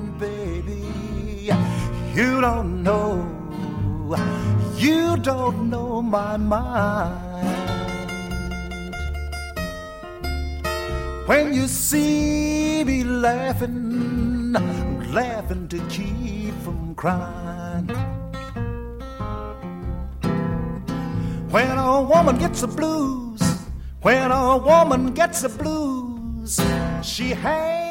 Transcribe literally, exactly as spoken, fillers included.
baby. You don't know, you don't know my mind. When you see me laughing, laughing to keep from crying. When a woman gets the blues, when a woman gets the blues, she hangs